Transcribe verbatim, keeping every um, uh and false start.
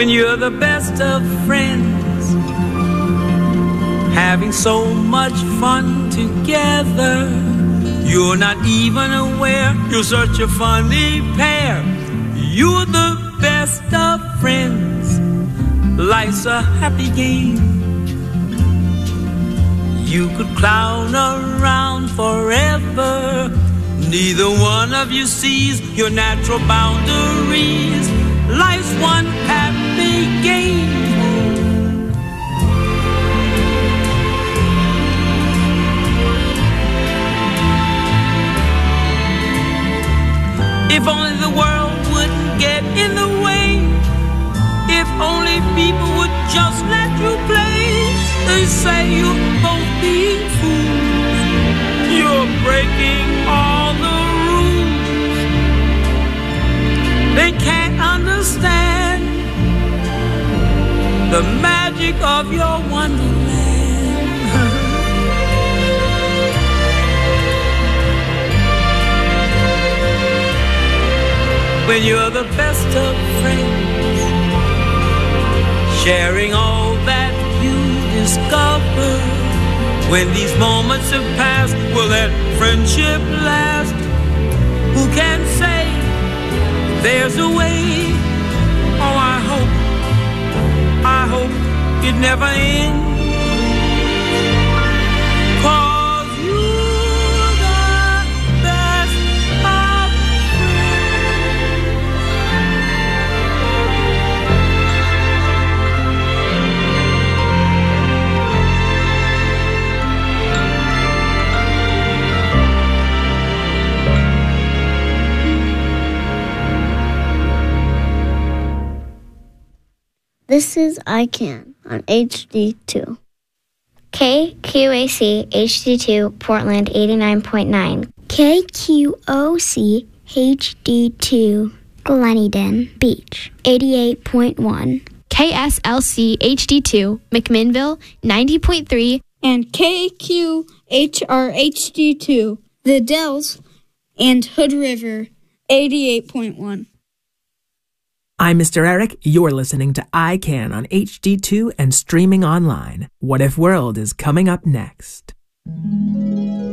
when you're the best of friends, having so much fun together. You're not even aware you're such a funny pair. You're the best of friends. Life's a happy game. You could clown around forever. Neither one of you sees your natural boundaries. Life's one happy game. If only the world wouldn't get in the way. If only people would just let you play. They say you're both being fools. You're breaking all the rules. They can't understand the magic of your wonderland. When you're the best of friends, sharing all that you discover. When these moments have passed, will that friendship last? Who can say there's a way? Oh, I hope, I hope it never ends. 'Cause you're the best of This is I Can on H D two. K Q A C H D two Portland eighty-nine point nine. K Q O C H D two Gleneden Beach eighty-eight point one. K S L C H D two McMinnville ninety point three. And K Q H R H D two The Dells and Hood River eighty-eight point one. I'm Mister Eric. You're listening to I Can on H D two and streaming online. What If World is coming up next.